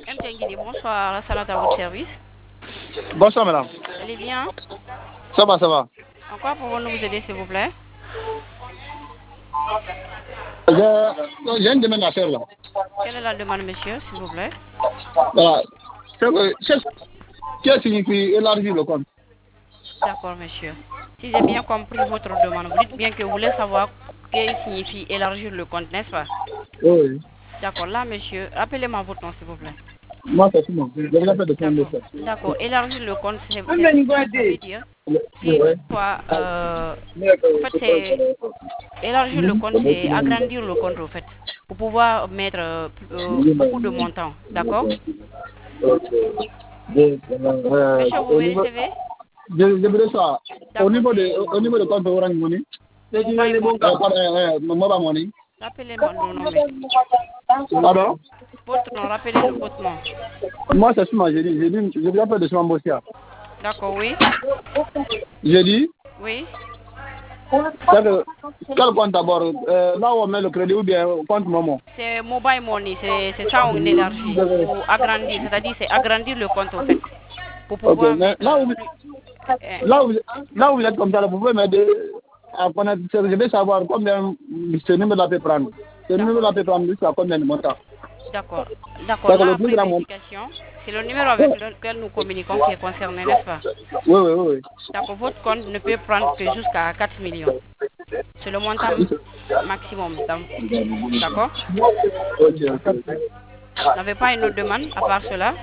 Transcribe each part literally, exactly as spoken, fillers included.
M. Tenguini, bonsoir, la salade à votre service. Bonsoir, madame. Vous allez bien? Ça va, ça va. En quoi pouvons-nous vous aider, s'il vous plaît? J'ai une demande à faire là. Quelle est la demande, monsieur, s'il vous plaît? Voilà. Qu'est-ce que signifie élargir le compte? D'accord, monsieur. Si j'ai bien compris votre demande, vous dites bien que vous voulez savoir ce que signifie élargir le compte, n'est-ce pas? Oui. D'accord, là, monsieur, rappelez-moi votre nom, s'il vous plaît. Moi, c'est Simon. Je vous appelle de prendre le fait. D'accord, élargir le compte, c'est ça veut dire si quoi, euh, en fait, c'est élargir le compte, c'est agrandir le compte, en fait, pour pouvoir mettre euh, beaucoup de montants, d'accord? Euh, Monsieur, vous au niveau, recevez? je, je voudrais ça. Au niveau de, au niveau de compte Orange Money. Mobile Money. Euh, pardon, euh, Mobile Money. Rappelez-moi le nom, monsieur. Pardon? Votre nom, rappelez-le votre nom. Moi, c'est Simon. J'ai dit, j'ai dit, je vous appelle de Simon Bossia. D'accord, oui. J'ai dit, Oui. quel, quel compte d'abord? Euh, là où on met le crédit ou bien compte Momo? C'est Mobile Money, c'est c'est ça on élargit. Pour agrandir, c'est-à-dire c'est agrandir le compte, en fait. Pour pouvoir Ok, mais mettre là où, plus- euh, là où, là où vous êtes comme ça, là, vous pouvez m'aider à connaître, je veux savoir combien ce numéro-là peut prendre. Ce numéro-là peut prendre jusqu'à combien de montants? D'accord. D'accord. D'accord, Là, le plus après grand montant. vérification, c'est le numéro avec lequel nous communiquons qui est concerné, n'est-ce pas? Oui, oui, oui. D'accord. Votre compte ne peut prendre que jusqu'à quatre millions. C'est le montant maximum. D'accord? Ok, ok. Vous n'avez pas une autre demande à part cela?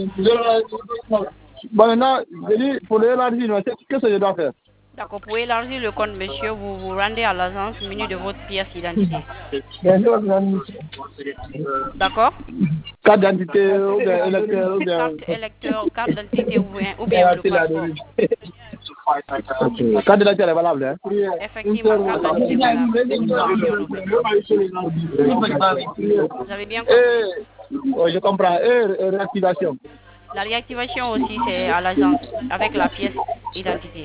Bon, maintenant, je dis, pour l'élargir, qu'est-ce que je dois faire? D'accord. Pour élargir le compte, monsieur, vous vous rendez à l'agence menu de votre pièce d'identité. D'accord? Carte d'identité, ou bien électeur, ou bien... Carte électeur, carte d'identité ou bien, ou bien le passeport. Ok. Carte d'identité est valable, hein? Effectivement, carte d'identité valable. S'il vous plaît. Vous avez bien compris. Et, oh, je comprends. Et réactivation. La réactivation aussi, c'est à l'agence avec la pièce d'identité.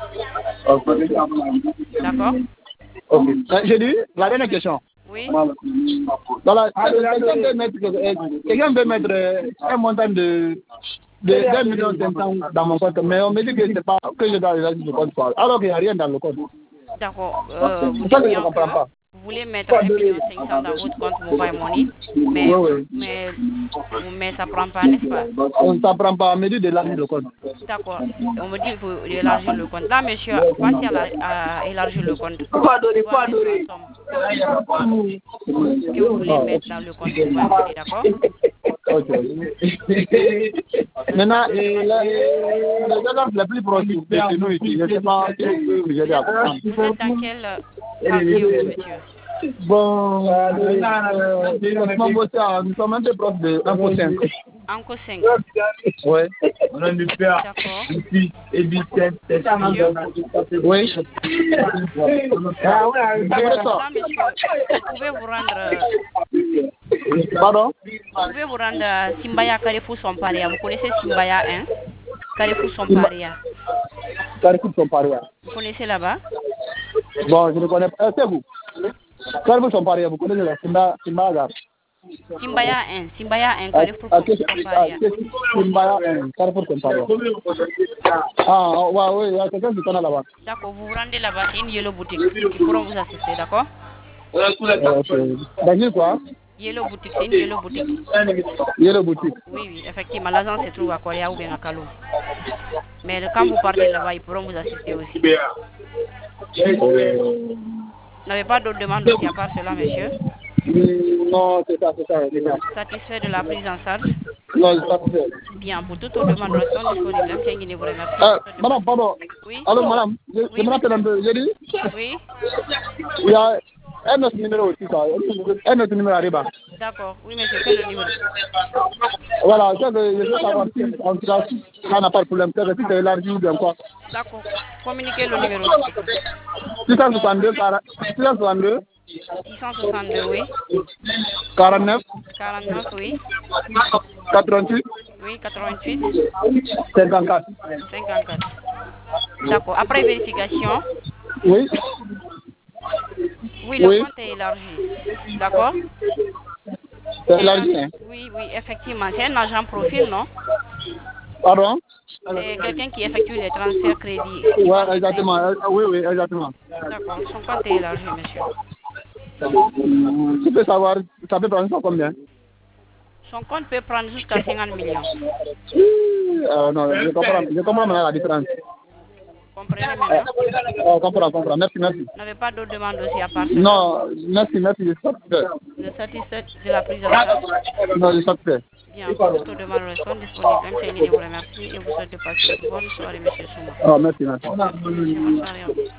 D'accord? Ok. Euh, J'ai dit, la dernière question. Oui. Voilà, quelqu'un peut mettre, euh, quelqu'un peut mettre euh, un montant de, de deux millions cinq cents dans mon compte, mais on me dit que c'est pas que je dois réaliser le compte, alors qu'il n'y a rien dans le compte. D'accord. Euh, vous C'est ça dites que je ne bien comprends que pas. vous voulez mettre un million cinq cents dans votre compte Mobile Money, mais, Oui, oui. mais, mais ça ne prend pas, n'est-ce pas? On ne s'apprend pas, on me dit de l'élargir le compte. D'accord. On me dit qu'il faut élargir le compte. Là, monsieur, passez à, la, à élargir le compte. Quoi donner, Vous quoi mettre la donner? somme que vous voulez mettre dans le compte Mobile Money, d'accord? Ok. Maintenant, euh, la- les agences les plus proches de chez nous ici, je ne sais pas si vous pouvez vous aider à comprendre. Vous êtes dans quel euh, quartier, vous, monsieur? Bon, euh, franchement, moi, ça, nous sommes un peu proches de un pour cinq. Anco cinq. Oui. D'accord. Oui. Ah ouais, c'est ça. Là, monsieur, vous pouvez vous rendre, euh, Pardon? vous pouvez vous rendre à Simbaya Carrefour Somparia. Vous connaissez Simbaya, hein? Carrefour Somparia. Carrefour Somparia. Vous connaissez là-bas? Bon, je ne connais pas. Euh, c'est vous. Carrefour Somparia, vous connaissez la Simba, Simba Agar. Simbaya un. Simbaya un. Ah, Carrefour ah, qu'est-ce- ah, Somparia. qu'est-ce- Simba, euh, Carrefour Somparia. Ah, ouais, ouais, il y a quelqu'un qui connaît là-bas. D'accord, vous vous rendez là-bas, c'est une Yellow Boutique. Ils pourront vous assister, d'accord? Euh, ok. Dans une quoi? Yellow Boutique, c'est une Yellow Boutique. Il y a le boutique. Oui, oui, effectivement, l'agence se trouve à Korea ou bien à Kalou. Mais quand vous partez là-bas, ils pourront vous assister aussi. Euh, Vous n'avez pas d'autres demandes aussi à part cela, monsieur? non, c'est ça, c'est ça, c'est ça. Satisfait de la prise en charge? Non, c'est pas fait. Bien, pour toutes vos demandes, nous sommes disponibles. M. Tianguini vous remercie. Euh, madame, pardon. Oui? Alors, madame, je, je me rappelle un peu. J'ai dit, Oui? il y a un autre numéro aussi, ça. Un autre numéro arrive. D'accord. Oui, monsieur, quel est le numéro? Voilà, c'est que je veux savoir si, en tout cas, ça n'a pas de problème. C'est que si c'est élargi ou bien quoi. D'accord. Communiquez le numéro. six cent soixante-deux, quarante, six cent soixante-deux, six cent soixante-deux, oui. quarante-neuf, quarante-neuf, oui. quatre-vingt-huit, Oui, quatre-vingt-huit, cinquante-quatre. cinquante-quatre. D'accord. Après vérification, Oui. oui, le Oui. compte est élargi. D'accord? C'est élargi, hein? Oui, oui, effectivement. C'est un agent profil, non? Pardon? C'est quelqu'un qui effectue les transferts crédits. Oui, exactement. Euh, Oui, oui, exactement. D'accord. Son compte est élargi, monsieur. Tu peux savoir, ça peut prendre ça combien? Son compte peut prendre jusqu'à cinquante millions. Euh, non, je comprends, je comprends maintenant la différence. Comprenez maintenant? Euh, comprends, comprends. Merci, merci. Vous n'avez pas d'autres demandes aussi à part cela? Non, merci, merci, je suis satisfait. Vous êtes satisfait de la prise en charge? Non, je suis satisfait. Bien, toutes demandes sont disponibles. M. Séni vous remercie et vous souhaite de passer une bonne soirée, monsieur Souma. Oh, merci, merci. Merci, monsieur. Bonne soirée à vous.